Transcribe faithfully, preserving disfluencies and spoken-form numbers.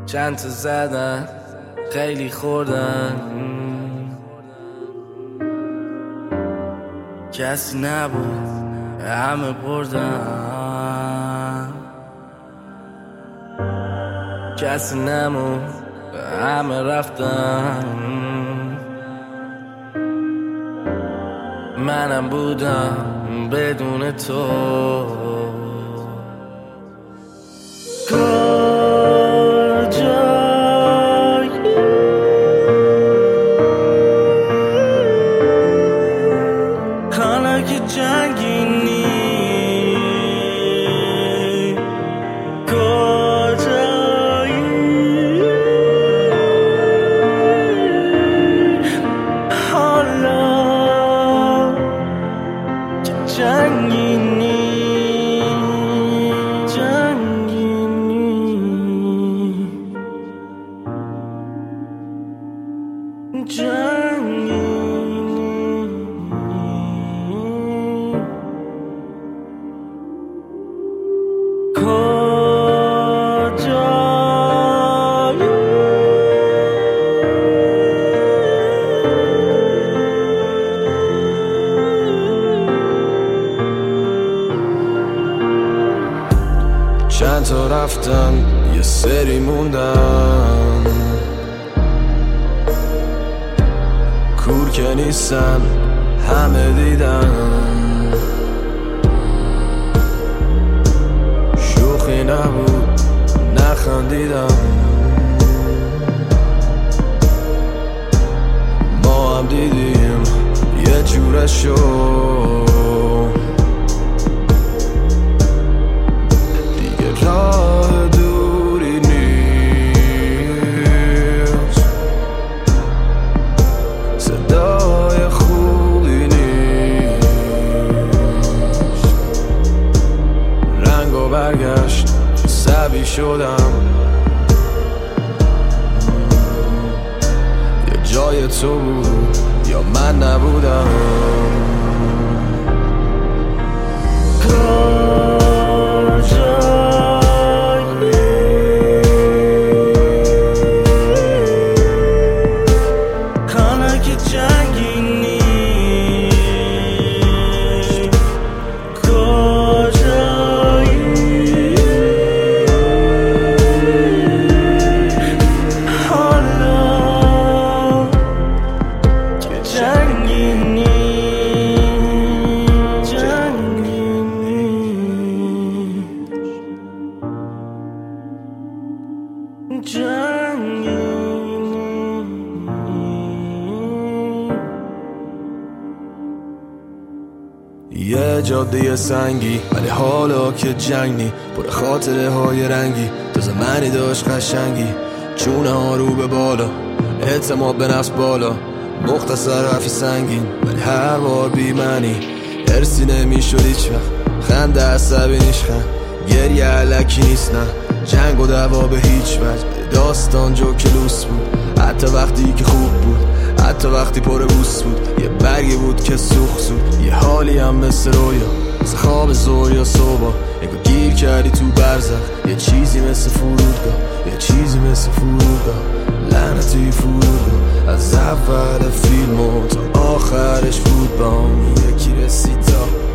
چند تا زدن خیلی خوردن، کسی نبود همه بردن، کسی نمون همه رفتن. منم بودم بدون تو. که جنگینی کجایی، حالا که جنگینی جنگینی جنگینی چند تا رفتن یه سری موندن، کور که نیستن همه دیدن. شوخی نبود نخندیدم، ما هم دیدیم یه جورشو. دیگه راه دوری نیست، صدای خوبی نیست. رنگ و برگشت عصبی شدم، یا جای تو بود یا من نبودم. یه جاده سنگی ولی حالا که جنگ نی، پر خاطره های رنگی. تو زمانی داشت قشنگی، چونه ها رو به بالا، اعتماد به نفس بالا. مختصر حرفی سنگین ولی هر بار بی معنی. ارسی نمیشد هیچ وقت، خنده عصبی نیشخن، گریه علکی نیست نه. جنگ و دعوا به هیچ وجه، داستان جو کلوس بود. حتی وقتی که خوب بود، حتی وقتی پر بوس بود. یه برگی بود که سوخ سود، یه حالی هم مثل رویا، مثل خواب زور یا صبح. انگار گیر کردی تو برزخ، یه چیزی مثل فرودگاه، یه چیزی مثل فرودگاه. لعنتی فرودگاه، از اول فیلم تا آخرش بود با اون یکی رسید تا